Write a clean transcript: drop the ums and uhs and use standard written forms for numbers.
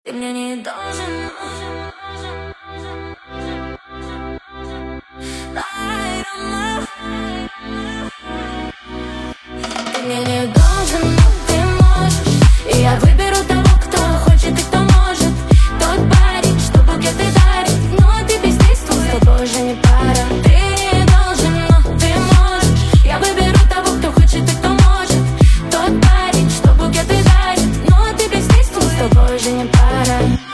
Ты мне не должен. Ты мне не должен, но ты можешь. И я выберу того, кто хочет и кто может. Тот парень, что букеты дарит. Но ты бездействуй, с тобой уже не пара. Ты не должен, но ты можешь. Я выберу того, кто хочет и кто может. Тот парень, что букеты дарит. Но ты бездействуй, с тобой уже не пара.